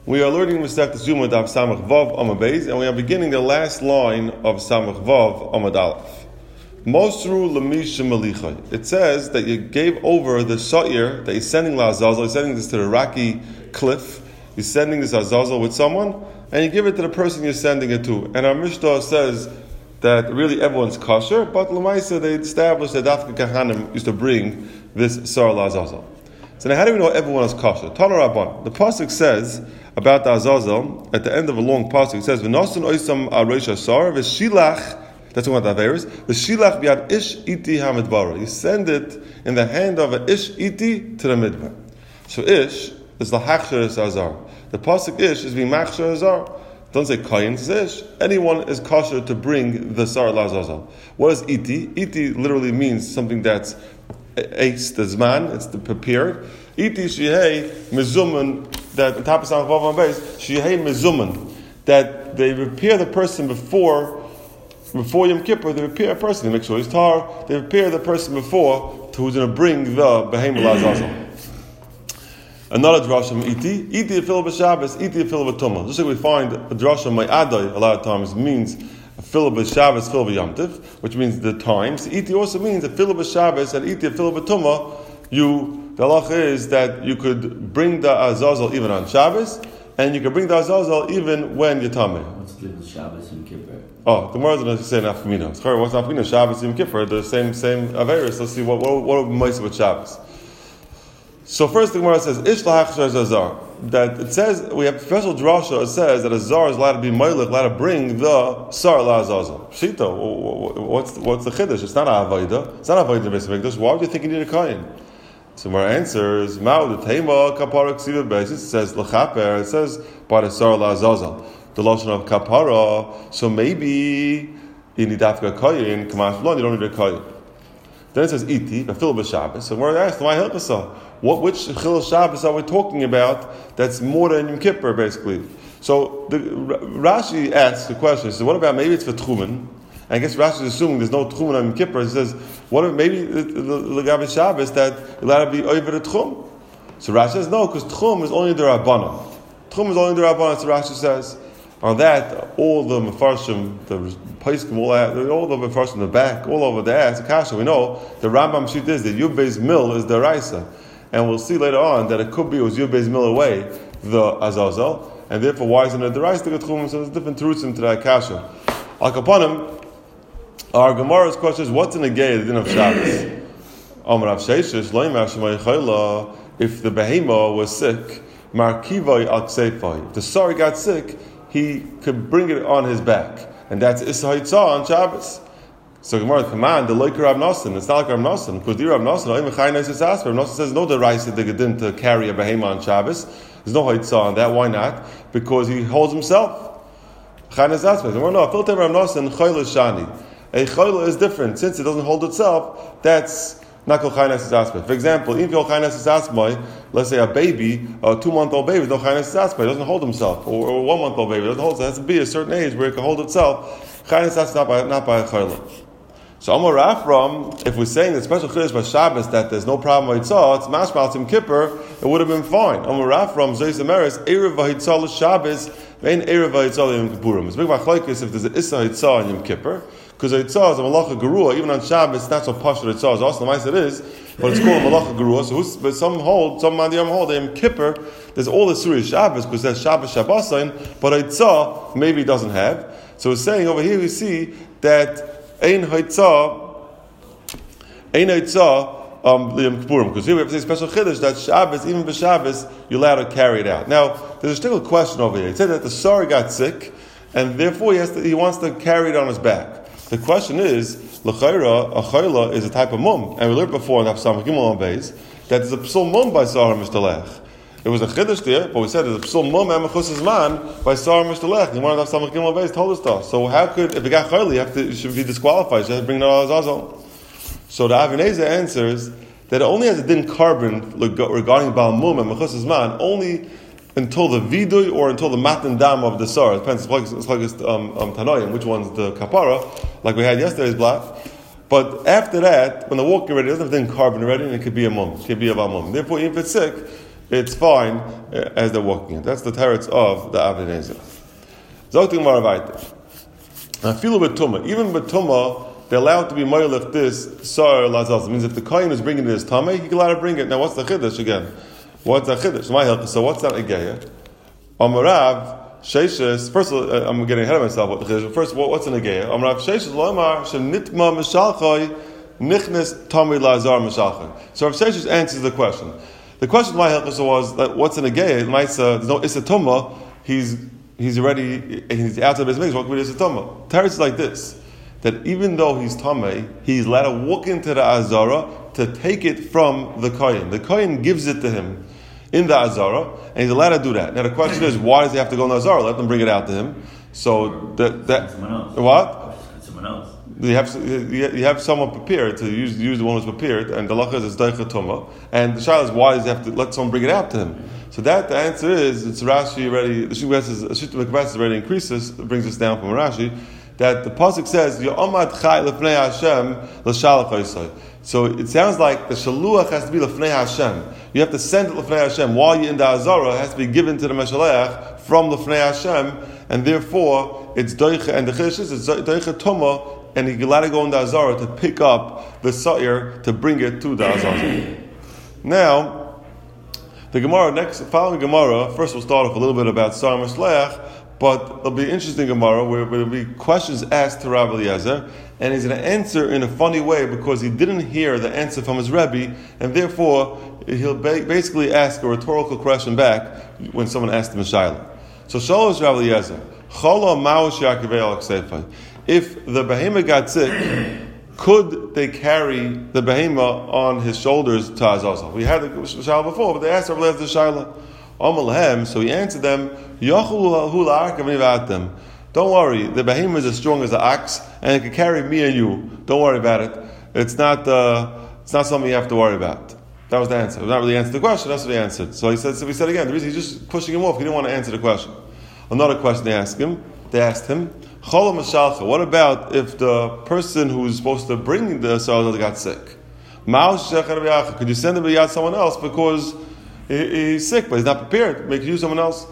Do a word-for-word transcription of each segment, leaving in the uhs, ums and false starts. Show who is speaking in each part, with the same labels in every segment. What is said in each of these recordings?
Speaker 1: We are learning Masechet Yuma Daf Samach Vav Amud Beis, and we are beginning the last line of Samach Vav Amud Aleph. Mosru Lamisha Malichai. It says that you gave over the Sha'ir that you're sending La'azazel, you're sending this to the rocky cliff, you're sending this Azazel with someone, and you give it to the person you're sending it to. And our Mishnah says that really everyone's kosher, but Lamaisa they established that Dafka Kahanim used to bring this Sar La'azazel. So now how do we know everyone is kosher? Tana Rabban. The pasuk says about the Azazel at the end of a long pasuk. It says V'nosun oisam areish asar v'shilach. That's what that is. V'shilach biad ish iti hamidbara. You send it in the hand of an ish iti to the midbar. So ish is the hachsher azar. The pasuk ish is being machsher azar. Don't say kayin, says ish. Anyone is kosher to bring the sar lazazel. What is iti? Iti literally means something that's Eitz the zman, it's the prepared. Iti shihei mezuman, that on top of Samach Vav Amud Beis, shihei mezuman, that they prepare the person before before Yom Kippur. They prepare a person, they make sure he's tar. They prepare the person before to who's going to bring the behemoth lazazel. Another drasha iti, iti afil b'Shabbos, iti afil b'tumah. Just like we find a drasha ma'adai a lot of times means Afil b'Shabbos, Afil b'Yom, which means the times. Iti also means Afil b'Shabbos and Iti Afil b'Tumah. You, the halacha is that you could bring the Azazel even on Shabbos, and you could bring the Azazel even when you're tameh.
Speaker 2: What's the difference Shabbos and Kippur?
Speaker 1: Oh, the Gemara is going to say Nafkamina. What's Nafkamina? Shabbos and Kippur, the same same Averis. Let's see what what what are we with Shabbos. So first the Gemara says Ish lahachshar zazar. That it says we have special drasha. It says that a zar is allowed to be moilech, allowed to bring the sar la'azazel. Shita, what's what's the chiddush? It's not a avodah. It's not a avodah b'Mikdash. Why would you think you need a kohen? So my answer is ma'u the tema kapara ksiva basis. It says lechaper. It says by the sar la'azazel. The lashon of kapara. So maybe you need dafka kohen. Kamash v'lon. You don't need a kohen. Then it says iti b'fil b'Shabbos. So we're asked why help us all. What which Chil Shabbos are we talking about? That's more than Yom Kippur, basically. So the, Rashi asks the question. He says, "What about maybe it's for Tchumen?" I guess Rashi is assuming there's no Tchumen on Yom Kippur. He says, "What if maybe the Legabe Shabbos that allowed to be over the Tchum?" So Rashi says, "No, because Tchum is only the Rabbanon. Tchum is only the Rabbanon." So Rashi says, on that, all the Mefarshim, the Paiskim, all, all the Mefarshim in the back, all over the ass, Kasha, we know the Rambam sheet is that Yubbe's mill is the Raisa. And we'll see later on that it could be it was Yubbe's mill away, the Azazel, and therefore why isn't it the rice to get chum? So there's different roots into that kasha. Al kapanim, our Gemara's question is what's in the gay the din of Shabbos? Amar Rav Sheishish loymar shemay chayla. If the behema was sick, markivay al ksefay. If the sari got sick, he could bring it on his back, and that's Issa Haitzah on Shabbos. So Gemara command the like Rav Nosson. It's not like Rav Nosson because the Rav Nosson, Rav Nosson says no the rice that they didn't to carry a behema on Shabbos. There's no haitzah on that. Why not? Because he holds himself. Chaynes Asper. No, no. Filter Rav Nosson chayla shani. A chayla is different since it doesn't hold itself. That's not called chaynes asper. For example, if you're chaynes asper, let's say a baby, a two-month-old baby, no chaynes asper, it doesn't hold himself, or, or a one-month-old baby, it doesn't hold. It has to be a certain age where it can hold itself. Chaynes asper not by not by a chayla. So Amar Rafram, if we're saying the special chiddush by Shabbos that there's no problem with Hitzah, it's mashmal Yom Kippur, it would have been fine. Amar Rafram, Zeis Ameris, Erev Hitzah Shabbos, Vein Erev Hitzah Yom Kippurim. It's big machlokes if there's an Issa Hitzah on Yom Kippur, because Hitzah is a malacha gerua, even on Shabbos, it's not so posh that Hitzah is also nice it is, but it's called a malacha gerua. So who's, but some hold, some mandiyam hold, Yom Kippur, there's all the Surah Shabbos, because there's Shabbos Shabbosain, but Hitzah maybe it doesn't have. So it's saying over here we see that Ein Haitzah, Ein Haitzah, um, Liyam Kippurim. Because here we have to say special chiddush that Shabbos, even for Shabbos, you're allowed to carry it out. Now, there's a still question over here. It said that the Sari got sick, and therefore he has to, he wants to carry it on his back. The question is, L'chayra, a chayla is a type of mum. And we learned before in Hafsam Gimel on Beis, that there's a psul mum by Sar Mishtalech. It was a chiddush there, but we said there's a psul mum amachus man by Sar Mishtalech. The one of Hafsam Gimel Beis told us that. So how could, if it got chayla, you have to, you should be disqualified, you have to bring the Azazel. So the Avineza answers that it only has a din carbon regarding Baal Mum and Mechus Man only until the Vidui or until the Matan Dam of the Sar. It depends, it's like, it's like um, um, Tanoim, which one's the Kapara, like we had yesterday's block. But after that, when the walking already doesn't have din carbon already, and it could be a Mum, it could be a Baal Mum. Therefore, if it's sick, it's fine uh, as they're walking it. That's the teretz of the Avnei Nezer. Zokting Maravayte. I feel with Tumah. Even with Tumah, they're allowed to be moylech this sar lazaz. It means if the kohen is bringing it his tameh, he can allowed to bring it. Now, what's the chiddush again? What's the chiddush? My help. So, what's that ageya? Amarav sheishes. First, of all, uh, I'm getting ahead of myself. What the chiddush? First, what, what's an ageya? Amarav sheishes loymar shenitma mishalchay nichnes tameh lazar mishalchay. So, Rav Sheishes answers the question. The question my help was that what's an ageya? It might say there's no isatumah. He's he's already he's outside of his mix. What could be isatumah? Teretz is like this. That even though he's tamei, he's allowed to walk into the azara to take it from the kohen. The kohen gives it to him in the azara, and he's allowed to do that. Now the question is, why does he have to go in the azara? Let them bring it out to him. So that that what?
Speaker 2: Someone else.
Speaker 1: You have you have someone prepared to use use the one who's prepared, and the lacha is daicha tuma. And the shaila is, why does he have to let someone bring it out to him? So that the answer is, it's Rashi already. The Shittim Mikvas already increases, brings us down from Rashi. That the pasuk says, "Yo'amad chai lefnei Hashem l'shalach Yisai." So it sounds like the shaluach has to be lefnei Hashem. You have to send it lefnei Hashem while you're in the azara. It has to be given to the meshalech from lefnei Hashem, and therefore it's doicha. And the chiddush is it's doicha tuma, and you got to go in the azara to pick up the sa'ir to bring it to the azara. Now, the Gemara next, following Gemara, first we'll start off a little bit about sa'ir meshalech. But there'll be an interesting Gemara where there'll be questions asked to Rabbi Eliezer, and he's going to answer in a funny way because he didn't hear the answer from his Rebbe, and therefore he'll ba- basically ask a rhetorical question back when someone asks him a shayla. So Shalosh Rabbi Eliezer, Chala Ma'osh Yakivei al Ksefai. If the behemah got sick, could they carry the behemah on his shoulders to Azazel? We had the shayla before, but they asked Rabbi Eliezer the shayla. So he answered them, don't worry, the behemoth is as strong as the ox, and it can carry me and you. Don't worry about it. It's not uh, it's not something you have to worry about. That was the answer. It was not really answer the question, that's what he answered. So he said, so he said again, the reason he's just pushing him off, he didn't want to answer the question. Another question they asked him, they asked him, what about if the person who's supposed to bring the sa'ir got sick? Could you send him to someone else because he's sick, but he's not prepared? Make use of someone else.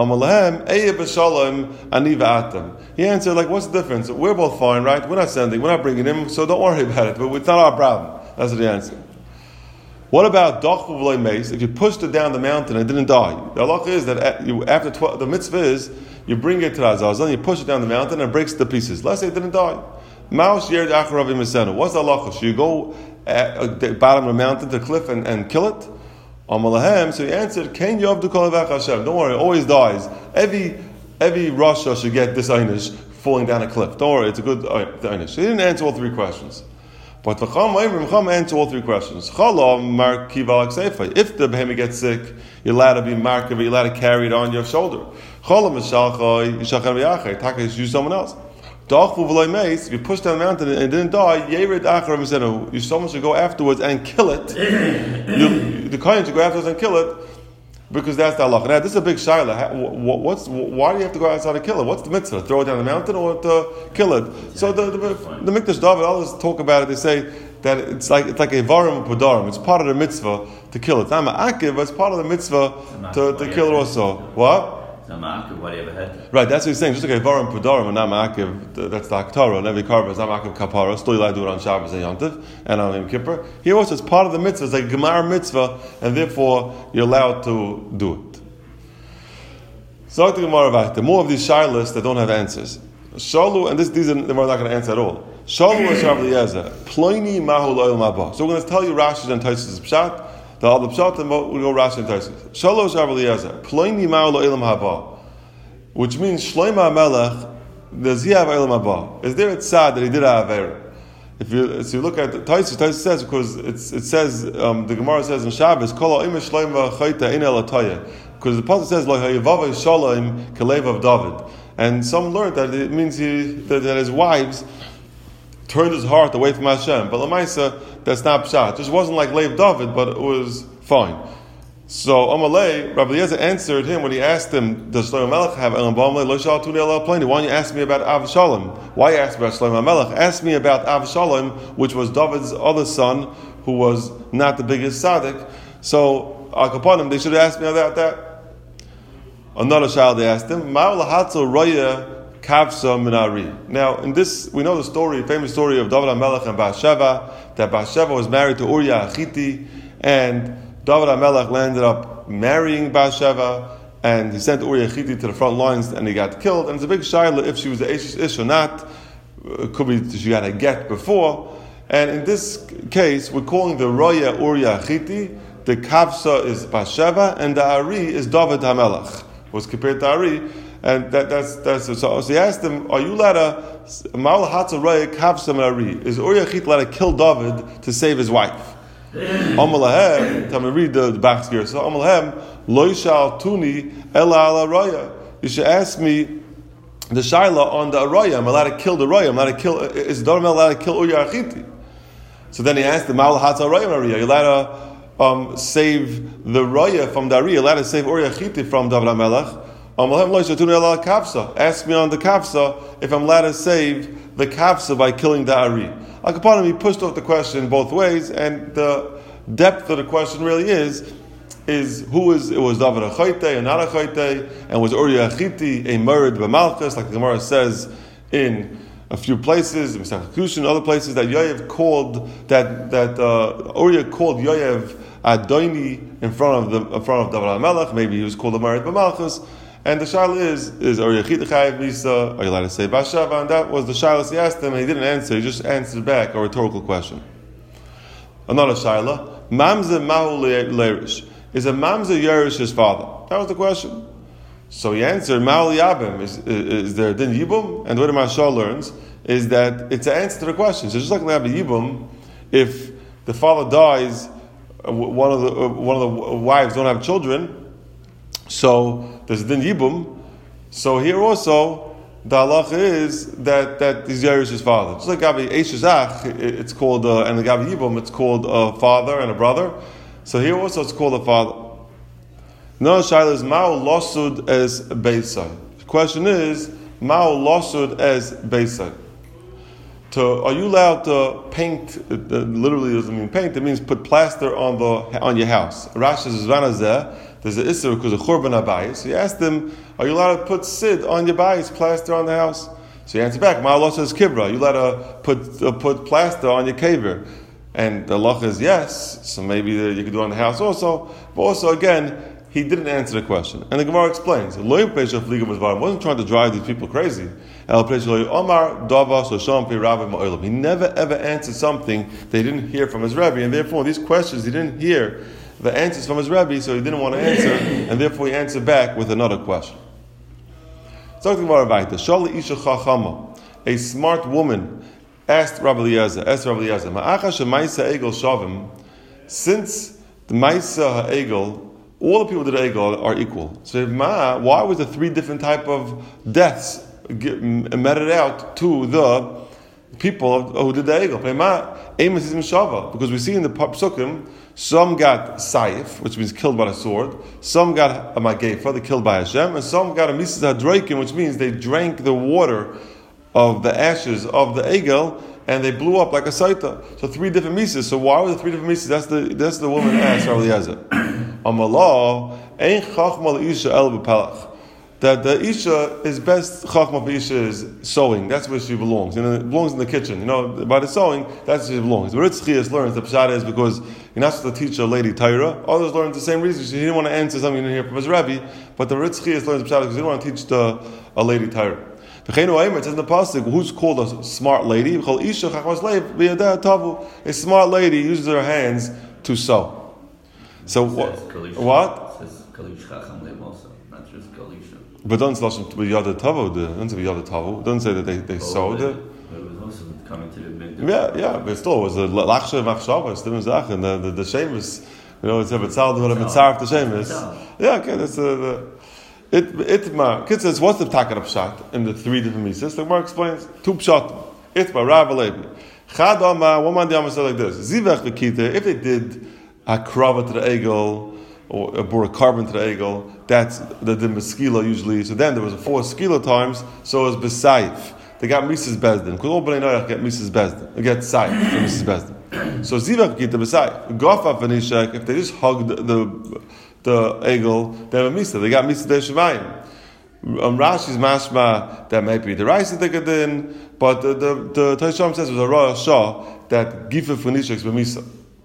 Speaker 1: He answered, like, what's the difference? We're both fine, right? We're not sending, we're not bringing him, so don't worry about it. But it's not our problem. That's what he answered. What about Dachvu V'loi Meis? If you pushed it down the mountain and it didn't die, the halacha is that you, after twelve, the mitzvah is you bring it to the Azazel, you push it down the mountain and it breaks to pieces. Let's say it didn't die. What's the halacha? Should you go at the bottom of the mountain to the cliff and, and kill it? So he answered, Ken Yovdu Kol Avach Hashem. Don't worry, it always dies. Every every Rasha should get this einish falling down a cliff. Don't worry, it's a good einish. He didn't answer all three questions. But V'cham answered all three questions. If the behemoth gets sick, you're allowed to be markiv, you're allowed to carry it on your shoulder. Use someone else. If you push down the mountain and it didn't die, you someone should go afterwards and kill it. you, the kohen should go afterwards and kill it, because that's the halacha. Now, this is a big shayla. What's why do you have to go outside and kill it? What's the mitzvah? Throw it down the mountain or to kill it? So the the, the Mikdash David, others talk about it. They say that it's like it's like a varim pudarim. It's part of the mitzvah to kill it. It's not ma'akiv, but it's part of the mitzvah to, to kill it also. What? Right, that's what he's saying. Just like a varim pudarim and not ma'akiv, that's the Haftarah, and every karva is not ma'akiv kapara. Still, you allowed to do it on Shabbos and Yontif and on Yom Kippur. Here also, it's part of the mitzvah. It's like a gemar mitzvah, and therefore you're allowed to do it. So, the Gemara, more of these shaylas that don't have answers. Shalu, and this, these are, we're not going to answer at all. Shalu is Rabbi Eliezer. Ploini mahu lo'il mabah. So we're going to tell you Rashi and Taisus Pshat. The other Pshat, and we'll go Rashi and Taisus. Shalu is Rabbi Eliezer. Ploini mahu lo'il mabah. Which means Shlomo HaMelech, does he have Eilam Haba? Is there a tzad that he did have Avera? If you, if you look at the Taisus, Taisus says, because it's, it says, um, the Gemara says in Shabbos, Kol ha'im Shlomo chayta in el ataya. Because the Pasuk says, Lo ha'yivavai shalom kelev of David. And some learned that it means he, that, that his wives turned his heart away from Hashem. But Lamaisa, that's not pshat. It just wasn't like Lev David, but it was fine. So Amalei, Rabbi Eliezer answered him when he asked him, does Shlomo HaMelech have Elam Ba'amalei? Lo shal tuni ela pleni. Why don't you ask me about Avshalom? Why you ask about Shlomo HaMelech? Ask me about Avshalom, which was David's other son, who was not the biggest tzaddik. So Al Kapanim, they should have asked me about that. Another child they asked him, Ma'ul Hatzel Roya Kavsa Minari. Now, in this, we know the story, famous story of David HaMelech and Bathsheba, that Bathsheba was married to Uriah Achiti, and David HaMelech landed up marrying Bathsheba, and he sent Uriah Achiti to the front lines, and he got killed. And it's a big shaila if she was the Eish Ish or not. It could be she got a get before. And in this case, we're calling the Roya Uriah Achiti, the Kavsa is Bathsheba, and the Ari is David HaMelech. Was compared to Ari, and that, that's that's so. So he asked him, "Are you allowed to Ma'ul Hatzel Roya Kavsa Minari? Is Uriah Achiti allowed to kill David to save his wife?" Amalahem, tell me read the, the back here. So Amalahem, Lo Shal Tuni Ela Ala Roya. You should ask me the shaila on the Araya. I'm allowed to kill the Roya. I'm allowed to kill. Is David allowed to kill Uriah Achiti? So then he asked the Ma'ul Hatzel Roya Minari. You're allowed to Um, save the Roya from the Ari, allowed to save Uriah Achiti from David HaMelech. Ask me on the Kavsa if I'm allowed to save the Kavsa by killing the Ari. Like upon him, he pushed off the question both ways, and the depth of the question really is, is who is, it was David a Chayte and not a Chayte, and was Uriah Achiti a Merid b'Malchus, like the Gemara says in a few places, in Mishnah, other places, that Yoav called, that, that uh, Uriah called Yoav Adoni in front of the in front of David HaMelech. Maybe he was called a Merid b'Malchus. And the shaila is, is Uriah Achiti chayav misa? Are you allowed to say Bathsheba? And that was the shaila he asked him, and he didn't answer. He just answered back a rhetorical question. Another shaila: Mamze mahu leirish? Is a mamze yerish his father? That was the question. So he answered, Mahu yabim. Is, is, is there din yibum? And what the Mashal learns is that it's an answer to the question. So just like we have a yibum, if the father dies, one of the one of the wives don't have children, so there's din yibum. So here also the halacha is that that is Yerish's father. Just like Gabi Eishazach, it's called uh, and the Gabi yibum, it's called a father and a brother. So here also it's called a father. No shaila is ma'u losud as beisai. The question is ma'u losud as beisai. To, are you allowed to paint? It, uh, literally doesn't mean paint. It means put plaster on the on your house. Rashi says zvanazeh. There's an issur because of churban habayis. So he asked him, "Are you allowed to put sid on your bayis, plaster on the house?" So he answered back, "Ma'u losud as kibra. Are you allowed to put uh, put plaster on your kaver?" And the halacha is yes. So maybe you could do it on the house also. But also again, he didn't answer the question. And the Gemara explains, he wasn't trying to drive these people crazy. He never ever answered something they didn't hear from his Rebbe, and therefore these questions he didn't hear the answers from his Rebbe, so he didn't want to answer, and therefore he answered back with another question. A smart woman asked Rabbi Eliezer, asked Rabbi Eliezer, since the Maisa Ha'egel, all the people who did Egel are equal. So why was the three different type of deaths meted out to the people who did the Egel? Because we see in the Psukim, some got Saif, which means killed by the sword, some got a Magefa, they killed by Hashem, and some got a Mises HaDroikim, which means they drank the water of the ashes of the Egel, and they blew up like a Saita. So three different Mises. So why were the three different Mises? That's the that's the woman asked Rabbi Eliezer. Amalah ain't chachma leisha el b'palach. That the isha is best chachma for isha is sewing. That's where she belongs. You know, it belongs in the kitchen. You know, by the sewing, that's where she belongs. The Ritz Chias learns the pshat is because you're not supposed to teach a lady Torah. Others learn the same reason. He didn't want to answer something he didn't hear from his Rebbe, but the Ritz Chias learns the pshat because he didn't want to teach the, a lady Torah. It says in the pasuk, who's called a smart lady? A smart lady uses her hands to sew. So what? What?
Speaker 2: It says Kalish Chacham Lev also, not just Kalisha.
Speaker 1: But doesn't say Yada Tavo. Doesn't say Yada Tavo. Doesn't say that they, they sewed it.
Speaker 2: But it was also coming to the big.
Speaker 1: Yeah, yeah, but still, it was a lachshe machshava, still zach, and the the, the shemus, you know, it's a betzal what a betzarf the shemus. Yeah, okay, that's the. It itma. Kids says, what's the takar pshat in the three different mises? The Gemara explains two pshat. Itma Rav Levi. Chad Amar. One man the Amar said like this: Zivach v'kita. If they did a krava to the egel or bore a carbon to the egel, that's the the meskila usually. So then there was a four skila times. So it was besayif. They got Mises Bezdin because all Bnei Noach get Mises Bezdin. They get Saif from Mises Bezdin. So zivach kita b'sai. Gofa v'nishek, if they just hugged the the, the egel, they have a misa. They got misa de shemaim. Um, Rashi's mashma that might be the rice that they get in, but the the, the Taisham says it was a royal shah that gifa v'nishek b'misa.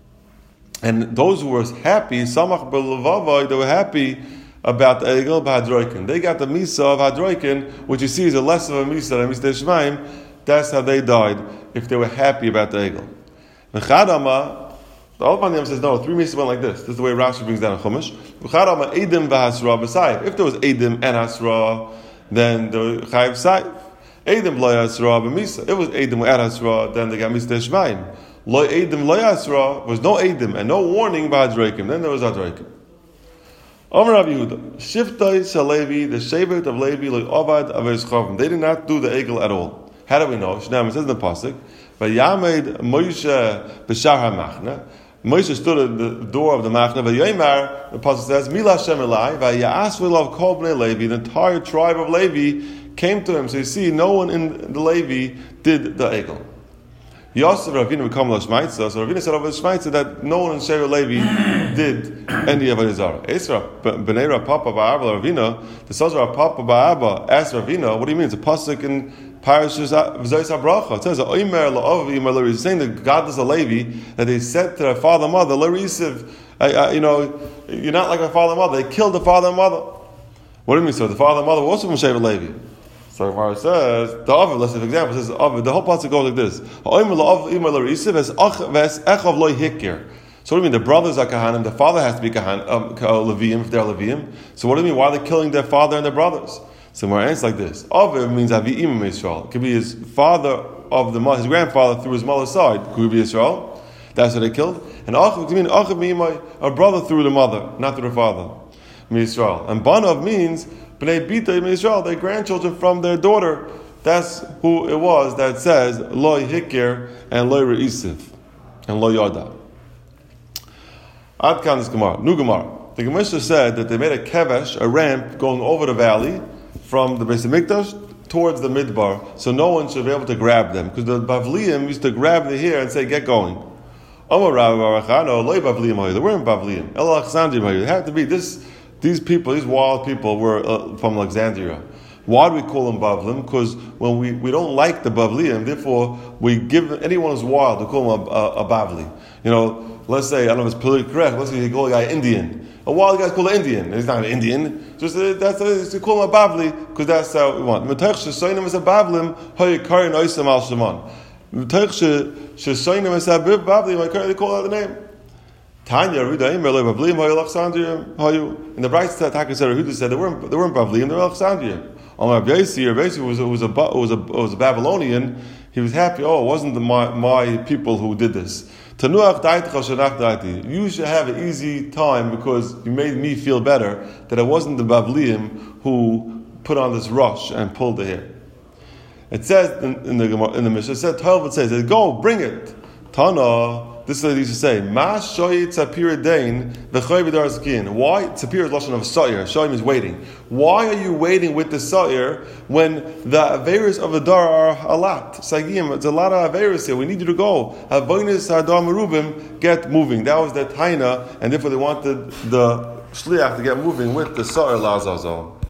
Speaker 1: And those who were happy, samach b'levavai, they were happy about the egel b'hadroikin. They got the misa of hadroikin, which you see is a less of a misa than misa de shemaim. That's how they died, if they were happy about the egel. V'chadama, the Old Maniyam says, no, three misas went like this. This is the way Rashi brings down in Chumash. V'chadama, edim v'hasra b'sayif. If there was edim and hasra, then the chayiv sayif. Edim lo hasra b'misa. If it was edim and hasra, then they got misa de shemaim. Lo edim lo hasra, was no edim and no warning b'hadroikim. Then there was hadroikim. Omer Rav Yehuda, Shiftoi Shalevi, the Shevet of Levi, lo ovad aves chavim. They did not do the egel at all. How do we know? Shnam, it says in the pasuk, "Vayamed Moshe b'shar hamachna." Moshe stood at the door of the machna. Vayomar, the pasuk says, "Mila Hashem elai." Vayas v'lav kol bnei Levi. The entire tribe of Levi came to him. So you see, no one in the Levi did the egel. Yosef Ravina become lo shmaitza. So Ravina said over the shmaitza that no one in Shevet Levi did any of it. Zara. Esra b'nei Rav Papa ba'Abba Ravina. The sons of Rav Papa ba'Abba asked Ravina, "What do you mean? It's a pasuk in Parashas V'Zois HaBracha. It says, "Oimer la'ovi imer l'Levi." It's saying that God is a Levi, that they said to their father and mother, "L'Risiv, you know, you're not like our father and mother." They killed the father and mother. What do you mean? So the father and mother were also from Shevet Levi. So Gemara says, the Ovid, let's say for example, says Ovid, the whole pasuk goes like this: "Oimer la'ovi imer l'Risiv es echov lo hikir." So what do you mean? The brothers are kahanim. The father has to be kahan, um, Leviim if they're Leviim. So what do you mean? Why are they killing their father and their brothers? So my answer like this: Aviv means Avi'im Yisrael. It could be his father of the his grandfather through his mother's side. Could be Yisrael. That's what they killed. And Achiv could mean Achiv Mimai, a brother through the mother, not through the father. Yisrael. And Banav means Bnei Bita Yisrael, their grandchildren from their daughter. That's who it was that says Loi Hikir and Loi Re'isiv and Loi Yoda. Ad Kan is Gemara. New Gemara. The Gemara said that they made a kevesh, a ramp going over the valley from the Beis Hamikdash towards the Midbar, so no one should be able to grab them, because the Bavliim used to grab the hair and say, "Get going." Amar Rav Barachano, Loi Bavliim, they weren't Bavliim. El Alexandria, it had to be this. These people, these wild people, were uh, from Alexandria. Why do we call them Bavlim? Because when we, we don't like the Bavliim, therefore we give anyone who's wild, we call them a, a, a Bavli. You know, let's say, I don't know if it's politically correct, let's say you call a guy Indian. A wild guy's called an Indian. He's not an Indian. Just uh, that's uh, you call him a Bavli because that's how we want. Mitach shesoinim as a Bavlim, hoyikarin oisam al shaman. Mitach shesoinim as a Bavli, hoyikarin, they call out the name. Tanya Rudaim Bavlim hoy Alexandria hoyu. In the bright side, Taka said Rehuda said they weren't they weren't Bavlim, they were Alexandria. On Rabbi Yossi, Rabbi Yossi was a, was a was a was a Babylonian. He was happy. Oh, it wasn't the, my my people who did this. You should have an easy time because you made me feel better that it wasn't the Bavliim who put on this rush and pulled the hair. It says in, in the in the Mishnah, it said twelve. It says, "Go, bring it." Tana. This is what they used to say. Ma shoy tzapir dain v'choy v'dar zkin. Why? Tzapir is lashon of sa'ir. Shoy means waiting. Why are you waiting with the sa'ir when the averis of the dar are a lot? Sagim, it's a lot of averis here. We need you to go. Avonis hadar merubim, get moving. That was their taina, and therefore they wanted the shliach to get moving with the sa'ir lazazal.